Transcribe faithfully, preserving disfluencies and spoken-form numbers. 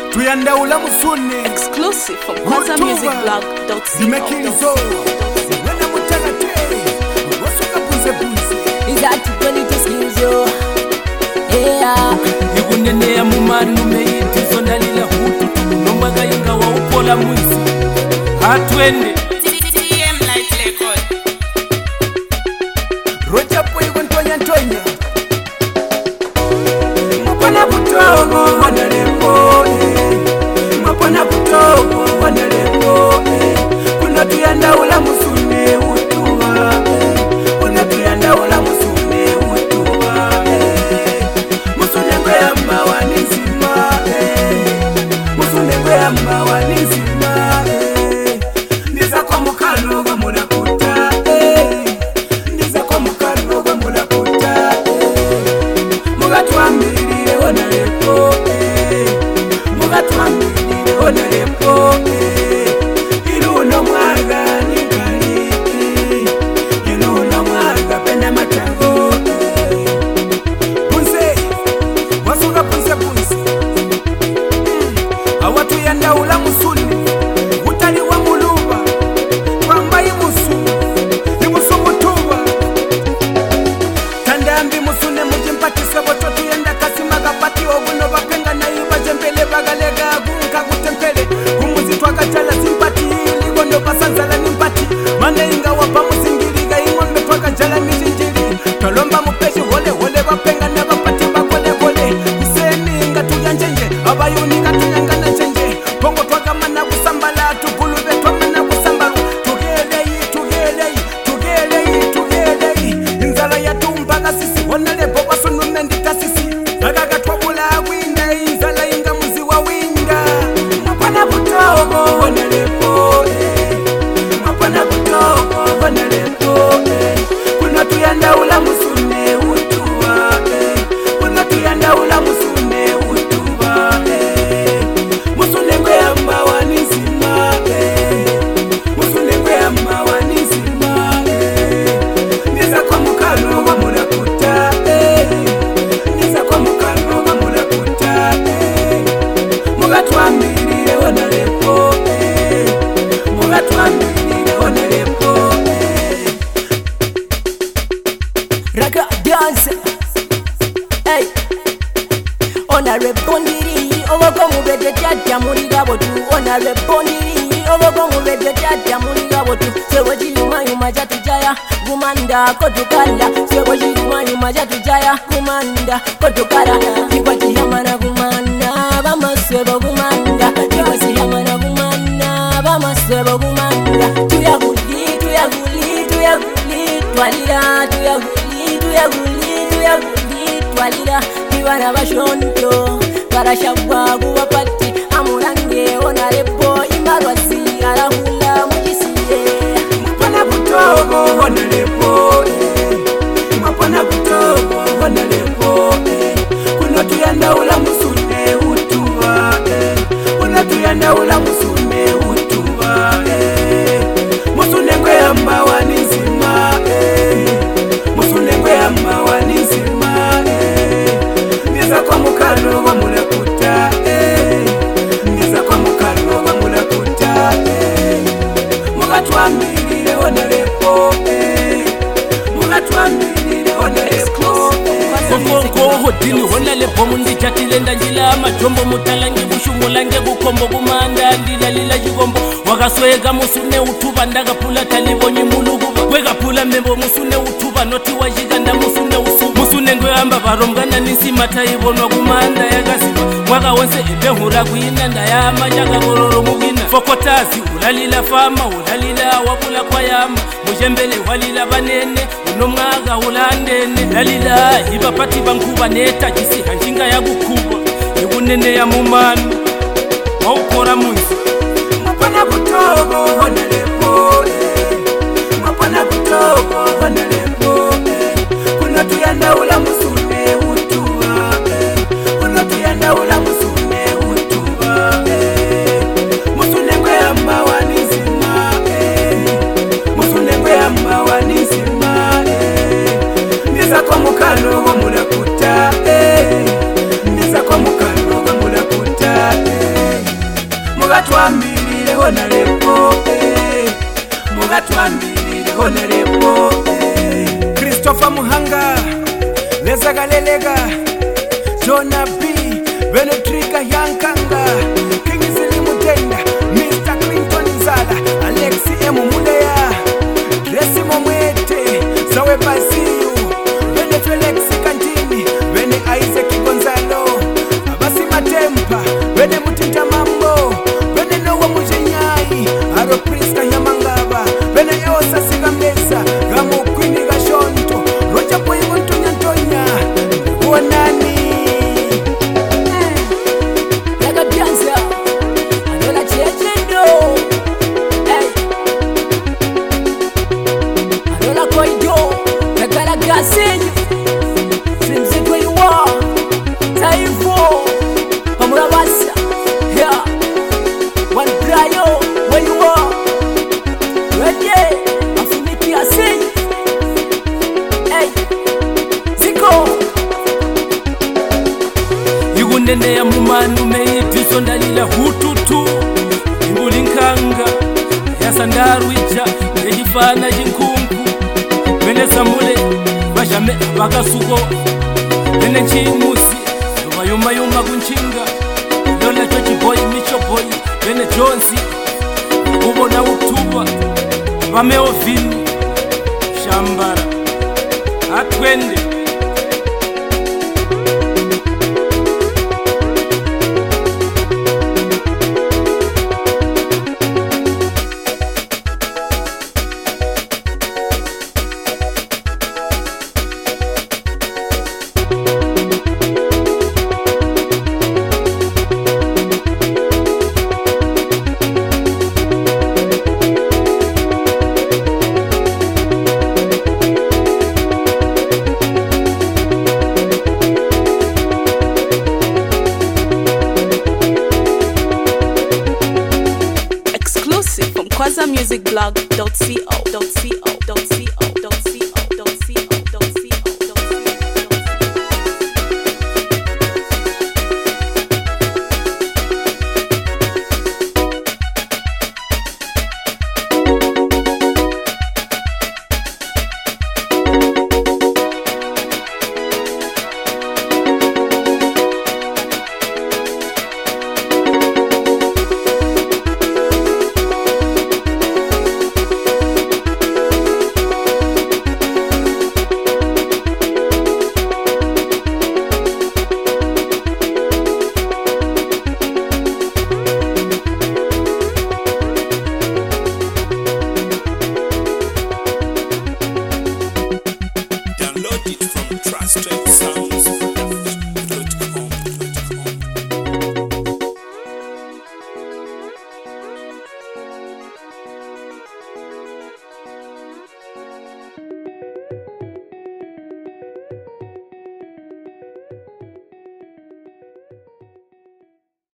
Tuyanda ula musuni exclusive from Kwanza Music Blog dot co dot za wena mutakate wasuka punze punze izati kweli tusikilizo yeah ikunene ya mumanu meiti sondalila hutu nombaga inga wa upola mwisi hatwende T M Light Record roja po ikuntonya ntonya mapana butogo wanalembo mapana butogo wanalembo kuna tuyanda ula musune utuwa kuna tuyanda ula musune utuwa musune ngwe amba wanizima musune ngwe amba wanizima niza kwa mukano wa munakuta niza kwa mukano wa munakuta mugatwambirire onalepo mugatwambirire onalepo iluno mwaga nikali iluno mwaga pena matango punze wasuka punze punze awatu yanda ula musuni utali wa muluba kwamba imusu imusu mutuba tandambi musune mujimpatise bototu yenda kasimaga pati oguno bapenga na iba jembele bagalega gunka kutempele kumuzitwa kachala simpati ligondo pasanzala nimpati mane inga wapa musingiriga ingombe twaka jala mijinjiri tolomba mupeshi hole hole bapenga na bapati bakole kole kuseni inga tuyanjenje abayuni katuyangana chenje pongo twaka mana kusambala tukulube twamana kusambaru tugelei tugelei tugelei tugelei inzala ya tumbaga sisi onale boba sunume ndita sisi agaga twabula winda inzala inga muzi wa winda mapana butogo onalepo mapana butogo onalepo kuna tuyanda ula musune utuwa kuna tuyanda ula musune utuwa musune ngwe amba wanizima musune ngwe amba wanizima niza kwa mukano wa munakuta niza kwa mukano wa munakuta mugatwambirire onalepo mugatwambirire onalepo raga dance hey ona repondiri oboko mubede tata muri gabotu ona repondiri oboko mubede tata muri gabotu sewo jiluma yuma jatujaya gumanda kotukala sewo jiluma yuma jatujaya gumanda kotukala ikwati yamana gumanda bamasebo gumanda ikwati yamana gumanda bamasebo gumanda tuyaguli tuyaguli tuyaguli twalira tuyaguli tuyaguli tuyaguli twalira bibana bashonto barashabwa kubapati amurange onalepo imarwasi arahula mujisiye mapana butogo onalepo mapana butogo onalepo kuna tuyanda ula musune utuwa kuna tuyanda ula musune utuwa musune ngwe amba wanizima musune ngwe amba wanizima niza kwa mukano wa munakuta niza kwa mukano wa munakuta mugatwambirire onalepo mugatwambirire onalepo kokoho dini honalepo mundichatilenda njila majombo mutalange bushumulange bukombo kumanda ndilalila jigombo wakaswega musune utuba ndagapula talibonyi muluguba wegapula membo musune utuba noti wajiganda musune usu musune ngweamba baromgana nisimata ibonwa kumanda yagaziba mwaka wonse ebehura kuinanda ya majaga gororo mugina fokotazi ulalila fama ulalila wabula kwa yama mujembele walila banene unomwaga ulandene lalila ibapati bankuba neta jisi hanjinga ya gukuba ikunene ya mumanu waukora munzi mapana butogo onalepo mapana butogo onalepo kuna tuyanda ula musune utuwa kuna tuyanda ula musune utuwa musune ngwe amba wanizima musune ngwe amba wanizima niza kwa mukano wa munakuta niza kwa mukano wa munakuta mugatwambirire honalepo eh. mugatwambirire honalepo eh. Christopher Muhanga Lezagalelega Jona B Benetrika Yankanga Kingsley Mutenda Mister Clinton Nzala Alexi M. Muleya Gracie Momwete Sawe Basiu Bene Felix Kantini Bene Isaac Gonzalo Abasi Matempa Bene Mutinta Mambo Bene Nowa Mujenyai Aro Priska Yamangaba Bene Eosa Sigamesa Gamu Kwini Gashonto Roja Poingo Ntonya Ntonya Uonani Laga Bianza Anola Chechendo Hey Anola Koido Lagala Gasenyo Simzit where you are Taifo Pamurabasa Yeah One Brayo where you are Ready Afumiki Asenyo Hey Ziko ikunene ya mumanu meyitiso ndalila hututu ingulinkanga yasandarwija ngejifana jinkunku bene samule bashame bakasuko bene nchimusi yumayuma kunchinga lola chochi boy micho boy bene jonsi kubona utuba bameovini shambara atwende Exclusive from Kwaza Music Blog dot co dot co.